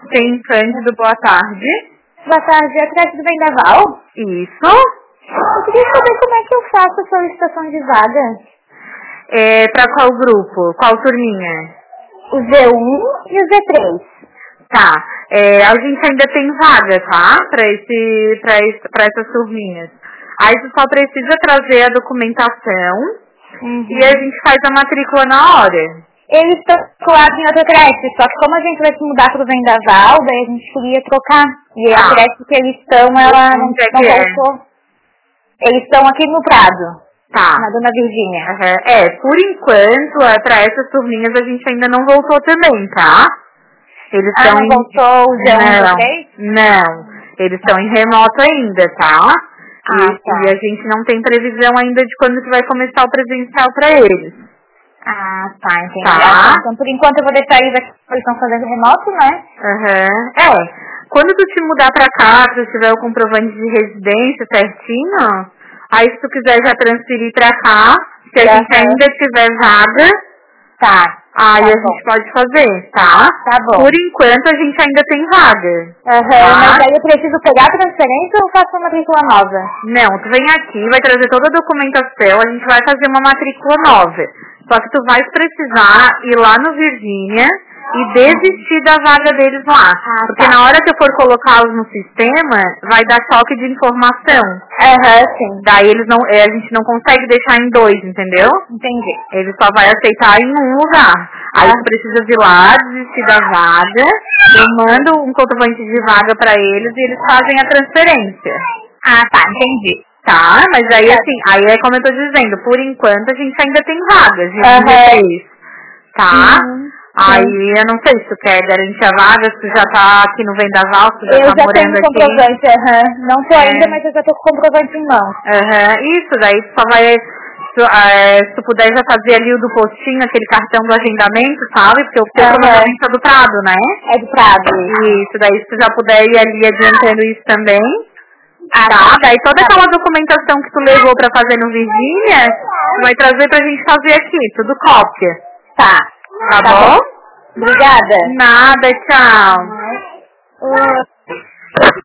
Sim, Cândido, boa tarde. Boa tarde, é atrás do Vendaval? Isso. Eu queria saber como é que eu faço a solicitação de vaga. Pra qual grupo? Qual turminha? O Z1 e o Z3. Tá. A gente ainda tem vaga, tá? Pra essas turminhas. Aí você só precisa trazer a documentação e a gente faz a matrícula na hora. Eles estão colados em outra creche, só que como a gente vai se mudar pro Vendaval, daí a gente queria trocar. E a creche que eles estão, ela não voltou. Eles estão aqui no Prado. Tá. Na Dona Virgínia. Por enquanto, pra essas turminhas a gente ainda não voltou também, tá? Eles estão não voltou o Z1 Não, eles estão em remoto ainda, tá? E a gente não tem previsão ainda de quando que vai começar o presencial pra eles. Entendi. Tá. Então, por enquanto eu vou deixar eles estão fazendo remoto, né? Quando tu te mudar pra cá, se tu tiver o comprovante de residência certinho, aí se tu quiser já transferir pra cá, se a gente ainda tiver vaga, aí a gente pode fazer, tá? Tá bom. Por enquanto a gente ainda tem vaga. Mas aí eu preciso pegar a transferência ou faço uma matrícula nova? Não, tu vem aqui, vai trazer toda a documentação, a gente vai fazer uma matrícula nova. Só que tu vai precisar ir lá no Virgínia e desistir da vaga deles lá. Porque na hora que eu for colocá-los no sistema, vai dar choque de informação. Sim. Daí a gente não consegue deixar em dois, entendeu? Entendi. Ele só vai aceitar em um lugar. Aí tu precisa vir lá, desistir da vaga, eu mando um comprovante de vaga pra eles e eles fazem a transferência. Entendi. Tá, mas aí aí é como eu tô dizendo, por enquanto a gente ainda tem vagas de vocês, tá? Aí eu não sei se tu quer garantir a vaga, se tu já tá aqui no Vendaval, se tu já tá morando aqui. Eu já tenho comprovante, Não tô ainda, mas eu já tô com comprovante em mão. Isso, daí tu só vai, se tu puder já fazer ali o do postinho, aquele cartão do agendamento, sabe? Porque o teu provavelmente é do Prado, né? É do Prado. Isso, daí se tu já puder ir ali adiantando isso também. Daí toda aquela documentação que tu levou pra fazer no Virgínia, tu vai trazer pra gente fazer aqui, tudo cópia. Tá bom? Obrigada. Nada, tchau.